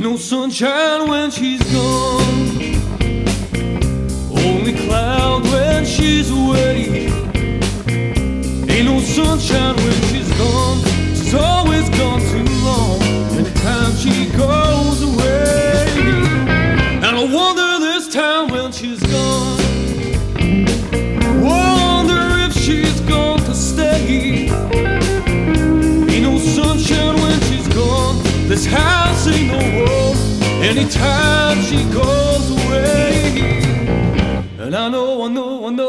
Ain't no sunshine when she's gone, only cloud when she's away. Ain't no sunshine when she's gone, she's always gone too long. Anytime she goes away, and I wonder this time when she's gone, wonder if she's going to stay. Ain't no sunshine when she's gone, this house ain't no home anytime she goes away. And I know